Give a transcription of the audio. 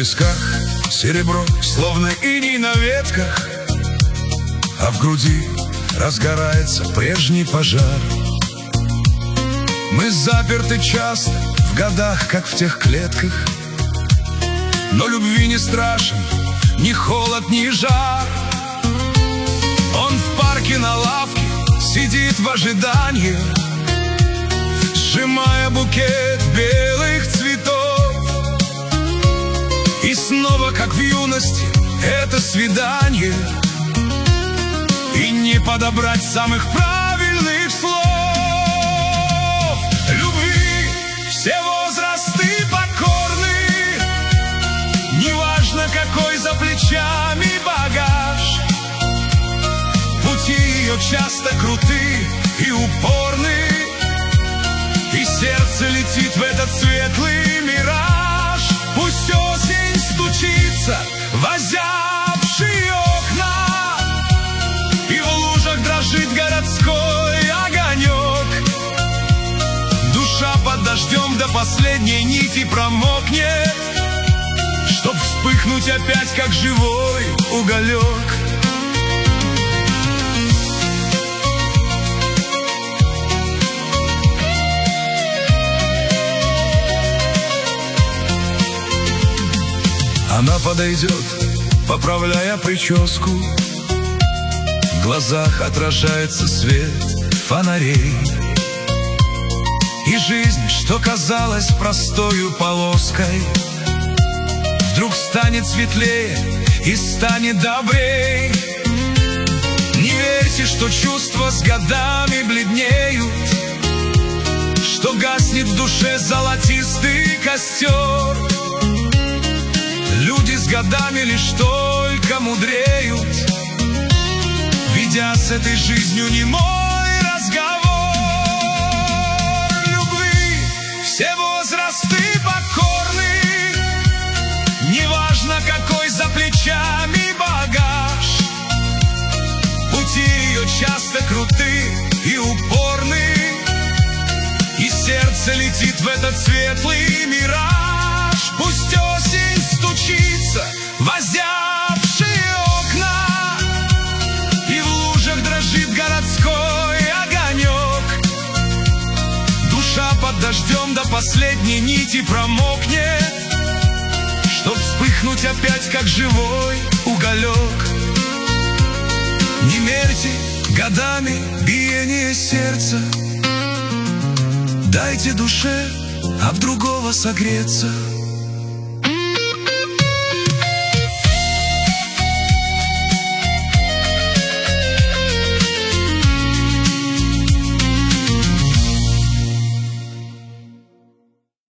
висках серебро, словно иней на ветках, а в груди разгорается прежний пожар. Мы заперты часто в годах, как в тех клетках, но любви не страшен ни холод, ни жар. Он в парке на лавке сидит в ожидании, сжимая букет белых цветов. И снова, как в юности, это свидание, и не подобрать самых правильных слов. Любви все возрасты покорны, неважно, какой за плечами багаж. Пути ее часто круты и упорны, и сердце летит в этот светлый мираж. Пусть осень стучится в озябшие окна, и в лужах дрожит городской огонек. Душа под дождем до последней нити промокнет, чтоб вспыхнуть опять, как живой уголек. Она подойдет, поправляя прическу, в глазах отражается свет фонарей, и жизнь, что казалась простою полоской, вдруг станет светлее и станет добрей. Не верьте, что чувства с годами бледнеют, что гаснет в душе золотистый костер. Люди с годами лишь только мудреют, ведя с этой жизнью немой разговор. Любви все возрасты покорны, неважно, какой за плечами багаж. Пути ее часто круты и упорны, и сердце летит в этот светлый мираж. Пусть осень стучится в озябшие окна, и в лужах дрожит городской огонек. Душа под дождем до последней нити промокнет, чтоб вспыхнуть опять, как живой уголек. Не мерьте годами биение сердца, дайте душе об другого согреться.